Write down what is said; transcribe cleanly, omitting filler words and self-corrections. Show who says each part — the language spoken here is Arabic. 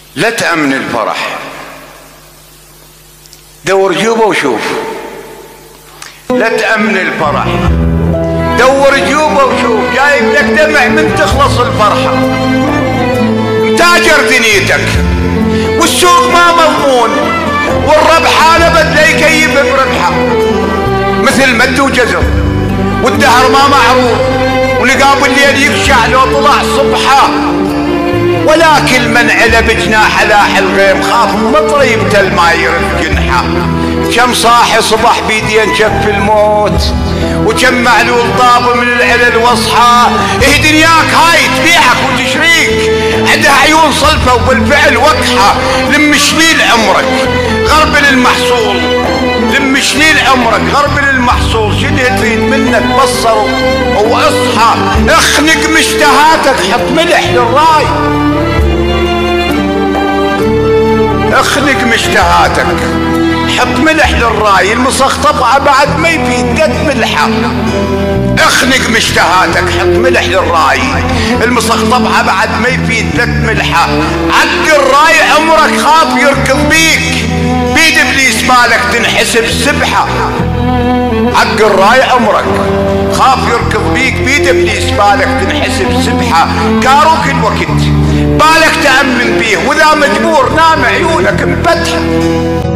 Speaker 1: لا تأمن الفرح، دور جوبه وشوف. لا تأمن الفرح، دور جوبه وشوف. جايب لك دمع من تخلص الفرحة، تاجر دنيتك والسوق ما مضمون، والربح على بدله يكيف بربحه، مثل مد وجزر والدهر ما معروف، ونقاب الليل يقشع لو طلع صبحه. ولكن من على بجناح لاح الغيم، خاف مطر يبتل ما يرد جنحه. كم صاحي صبح بيدين شف الموت، وكم معلول طاب من العلل واصحى. ايه دنياك هاي تبيعك وتشريك، عندها عيون صلفة وبالفعل وقحة. لم شليل عمرك غرب للمحصول، لم شليل عمرك غرب للمحصول. شنو تريد منك بصر واصحى. اخنق مشتهاتك، حط ملح للراي، اخنق مشتهاتك، حط ملح للراي. المسخطبعة بعد ما يفيد قد ملحة. اخنق مشتهاتك، حط ملح للراي. المسخطبعة بعد ما يفيد قد ملحة. عق الراي عمرك خاف يركض بيك، بيد ابليس مالك تنحسب سبحة. عق الراي عمرك خاف يركض بيك، بيد ابليس مالك تنحسب سبحة. كاروك الوقت بالك تأمن بيه، واذا مجبور نام عيونك مفتحة.